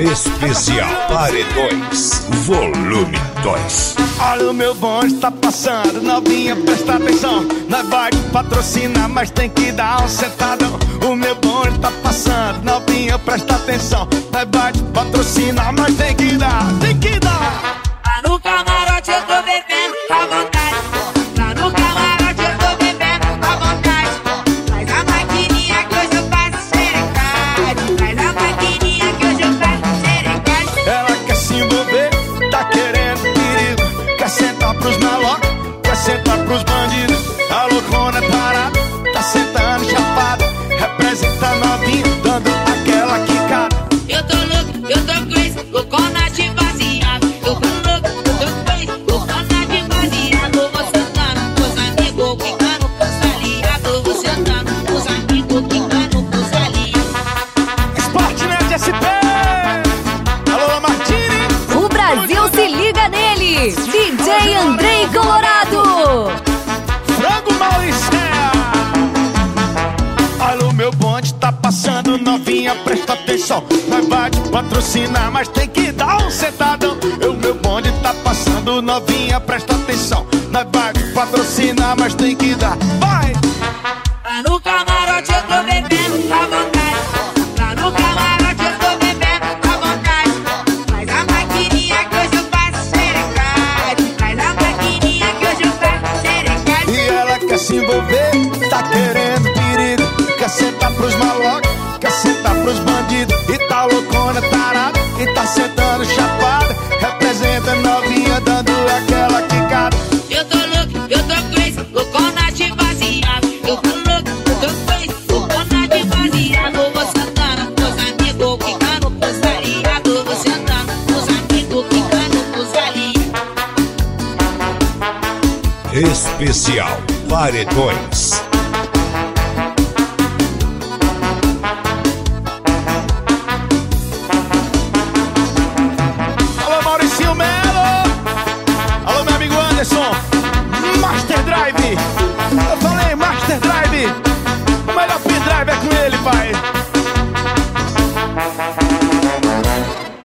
Especial Paredões, volume 2. Olha, o meu bonde tá passando, novinha, presta atenção. Nós vai patrocinar, mas tem que dar um sentadão. O meu bonde tá passando, novinha, presta atenção. Nós vai patrocinar, mas tem que dar. Lá no camarote eu tô bebendo à vontade. Lá no camarote eu tô bebendo à vontade. Traz a maquininha que hoje eu faço xerecade. Traz a maquininha que hoje eu faço xerecade. Ela quer se envolver, tá querendo perigo. Quer sentar pros malocos, quer sentar pros bandidos. A loucona é parada, tá sentando chapada. Representa a novinha, dando aquela quicada. Eu tô louco, eu tô com esse loucona de baseado. Eu tô louco, eu tô com esse loucona de baseado. Você andando com os amigos, quicando com os aliados. Você andando com os amigos, quicando com os aliados. Sportnet SP! Alô, Martini! O Brasil se liga nele! DJ Andrei Colorado! Frango Maurícia! Olha, o meu bonde tá passando, novinha, presta atenção. Nós vai te patrocinar, mas tem que dar um sentadão. O meu bonde tá passando, novinha, presta atenção. Nós vai te patrocinar, mas tem que dar. Vai! Lá no camarote eu tô bebendo à vontade. Lá no camarote eu tô bebendo à vontade. Traz a maquininha que hoje eu faço xerecade. Traz a maquininha que hoje eu faço xerecade. E ela quer se envolver, tá querendo perigo. Quer sentar pros malocos, quer sentar pros bandidos. E tá loucona, tarada, e tá sentando chapada. Representa a novinha, dando aquela quicada. Eu tô louco, eu tô com esse loucona de baseado. Eu tô louco, eu tô com esse loucona de baseado. Você andando com os amigos, quicando com os aliados. Você andando com os amigos, quicando com os aliados. Especial Paredões. Alô, Mauricinho Melo! Alô, meu amigo Anderson! Master Drive! Eu falei,